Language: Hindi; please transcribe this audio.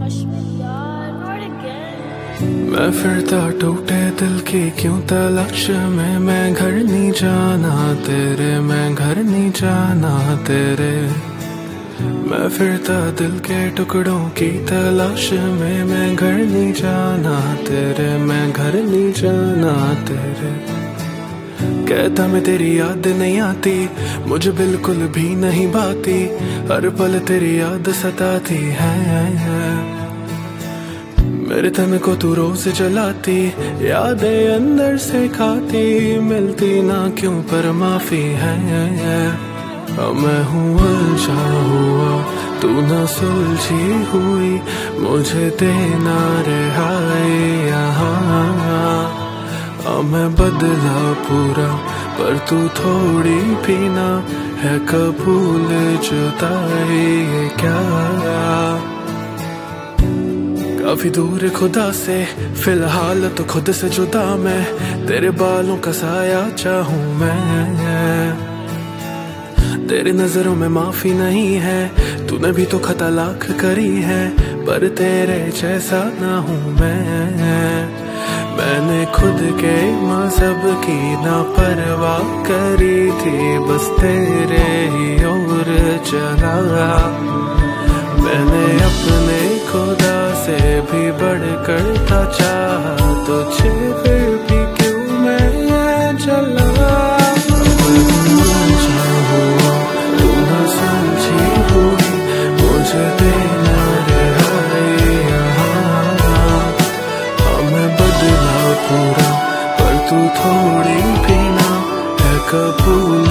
मैं फिरता टूटे दिल की क्यों तलाश में, मैं घर नहीं जाना तेरे, मैं घर नहीं जाना तेरे। मैं फिरता दिल के टुकड़ों की तलाश में, मैं घर नहीं जाना तेरे, मैं घर नहीं जाना तेरे। कहता मैं तेरी याद नहीं आती, मुझे बिल्कुल भी नहीं भाती, हर पल तेरी याद सताती है। मेरे तन को तू रोज जलाती, यादें अंदर से खाती, मिलती ना क्यों पर माफी है। मैं हूँ उलझा हुआ, तू ना सुलझी हुई, मुझे देना रिहाई यहाँ। मैं बदला पूरा पर तू थोड़ी भी ना, है कबूल जुदाई ये क्या। काफी दूर खुदा से फिलहाल तो खुद से जुदा, मैं तेरे बालों का साया चाहूं मैं। तेरी नजरों में माफी नहीं है, तूने भी तो खता लाख करी है, पर तेरे जैसा ना हूं मैं। मैंने खुद के मजहब की ना परवाह करी थी, बस तेरे ही ओर चला। मैंने अपने खुदा से भी बढ़कर था चाहा तुझे, फिर भी क्यों मैं चला। तू न समझी हुई, मुझे देना रिहाई यहाँ। मैं बदला पूरा पर तू थोड़ी भी ना, है कबूल